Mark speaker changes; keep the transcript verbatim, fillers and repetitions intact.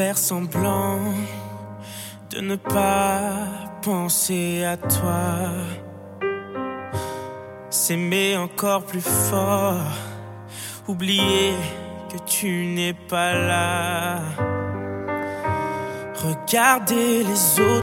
Speaker 1: faire semblant de ne pas penser à toi. S'aimer encore plus fort, oublier que tu n'es pas là. Regarder les autres